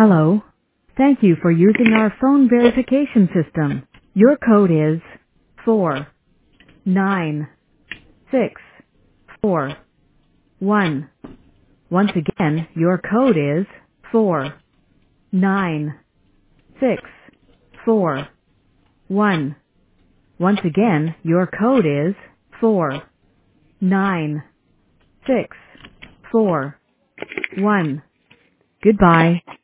Hello. Thank you for using our phone verification system. Your code is 49641. Once again, your code is 49641. Once again, your code is 49641. Goodbye.